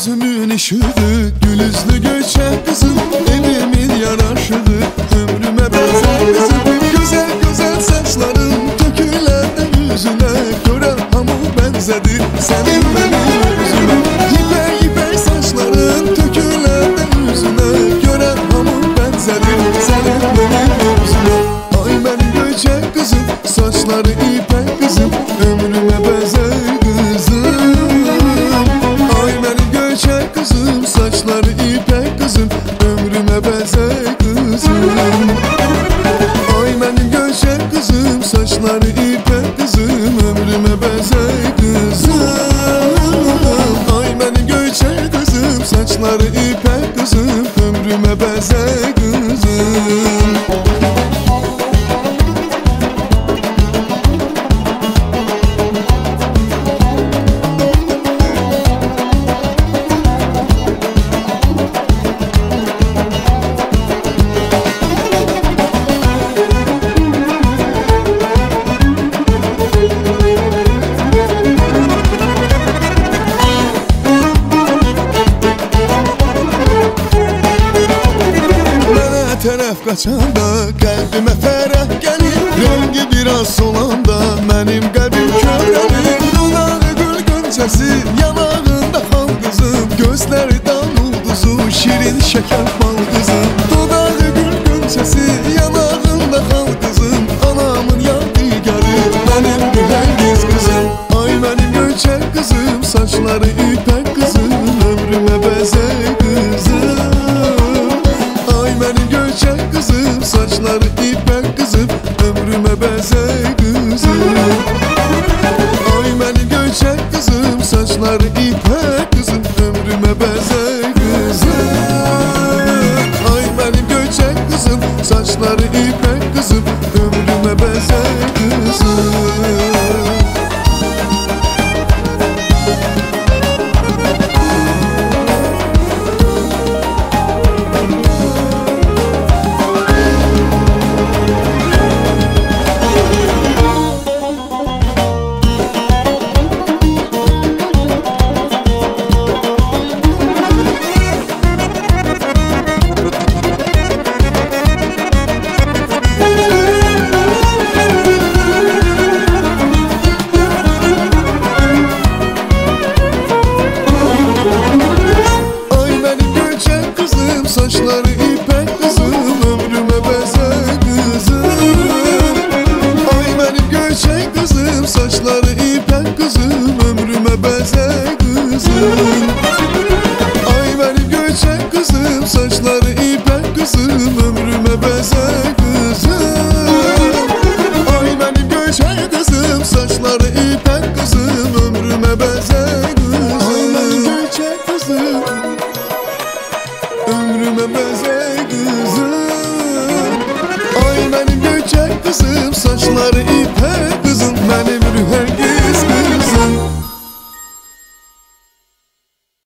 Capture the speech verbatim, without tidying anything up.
gözümün ışığı, gül yüzlü göçen kızım, elimin yaraşığı, ömrüme benzer kızım. Güzel güzel saçların dökülen yüzüne göre hamı benzedi senin benim yüzüme. İpek ipek saçların dökülen yüzüne göre hamı benzedi senin benim yüzüme. Ay benim göçen kızım, saçları ipek kızım, ömrüme benzer kızım. Ay benim göçen kızım, saçları ipek kızım, ömrüme benzer kızım. Ay benim göçen kızım, saçları ipek kızım, ömrüme benzer kızım. Ay benim göçen kızım, saçları ipek kızım, ömrüme benzer kızım. Tərəf qaçanda qəlbimə fərəh gəlir, rəngi biraz solanda mənim qəlbim körəlir. Dudağı gül gönçəsi, yanağında xal qızım, gözləri dan ulduzu, şirin şəkər bal qızım. Dudağı gül gönçəsi, yanağında xal qızım, anamın yadigarı, mənim Gülhəngiz qızım. Ay mənim göçər qızım, saçları ipək qızım, ömrümə bəzək qızım. Ay mənim göçən kızım, saçları ipek kızım, ömrüme benzer kızım. Ay benim göçen kızım, saçları ipek kızım, ömrüme benzer kızım. Ay benim göçen kızım, saçları ipek kızım, ömrüme benzer kızım. Saçları ipek kızım, ömrüme benzer kızım. Ay benim göçen kızım, saçları ipek kızım, ömrüme benzer kızım. Ay benim göçen kızım, saçları ipek kızım, ömrüme benzer kızım. Ay benim göçen kızım, saçları ipek kızım, ömrüme benzer kızım. Ay benim göçen kızım, ömrüme benzer kızım. Ay benim göçek kızım, saçları ipek kızım, benim rühen